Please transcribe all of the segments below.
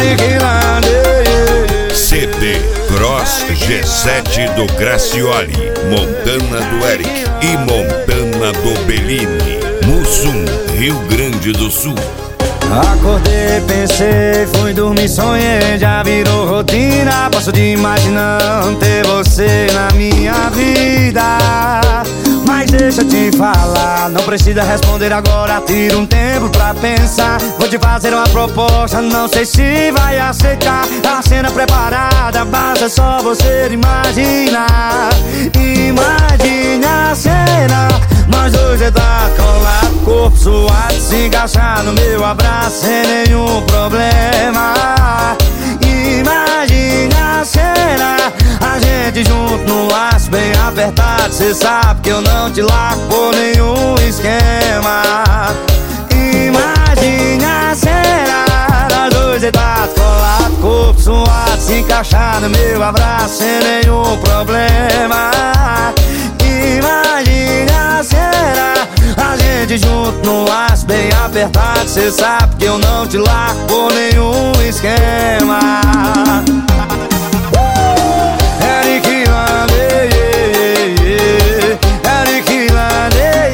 CD Cross G7 do Gracioli, Montana do Eric e Montana do Bellini, Mussum, Rio Grande do Sul. Acordei, pensei, fui dormir, sonhei, já virou rotina. Passo de imaginando ter você na minha vida. Mas deixa eu te falar, não precisa responder agora, tira um tempo pra pensar. Vou te fazer uma proposta, não sei se vai aceitar. A cena preparada, basta só você imaginar. Imagine a cena, nós dois deitados colados, corpo suado, se encaixar no meu abraço sem nenhum problema. Imagine a cena, a gente junto num laço bem apertado. Cê sabe que eu não te largo por nenhum esquema. Imagine a cena, nós dois deitados colados, corpo suado, se encaixar no meu abraço sem nenhum problema. Imagine a cena, a gente junto num laço bem apertado. Cê sabe que eu não te largo por nenhum esquema. Eric Lande, Eric Lande.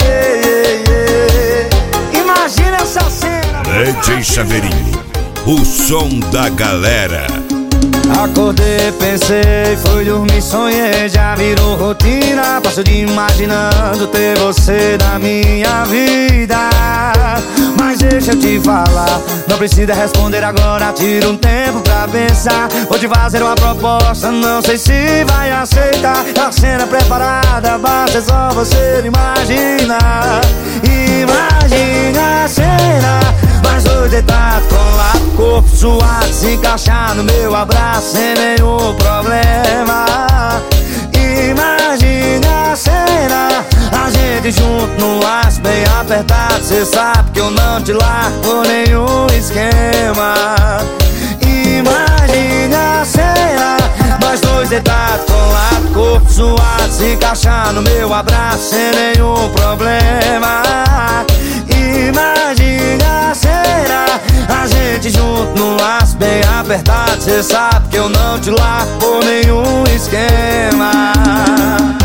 Imagina essa cena. DJ Chaveirinho, o som da galera. Acordei, pensei, fui dormir, sonhei, já virou rotina. Passo de imaginando ter você na minha vida. Mas deixa eu te falar, não precisa responder agora, tira um tempo pra pensar. Vou te fazer uma proposta, não sei se vai aceitar. A cena preparada, basta só você imaginar. Imagine a cena, nós dois deitados colados, corpo suado, se encaixar no meu abraço sem nenhum problema. Imagine a cena, a gente junto num laço bem apertado. Cê sabe que eu não te largo por nenhum esquema. Imagine a cena, nós dois deitados colados, corpo suado, se encaixar no meu abraço sem nenhum problema. Imagine a cena, a gente junto num laço bem apertado. Cê sabe que eu não te largo por nenhum esquema.